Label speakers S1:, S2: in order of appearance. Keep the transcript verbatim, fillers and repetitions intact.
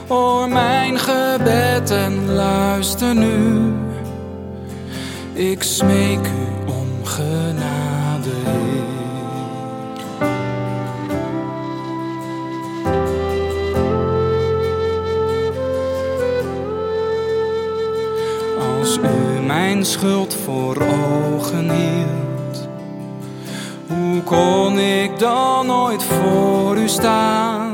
S1: Hoor mijn gebed en luister nu. Ik smeek u om genade, Heer. Als u mijn schuld voor ogen hield, hoe kon ik dan ooit voor u staan?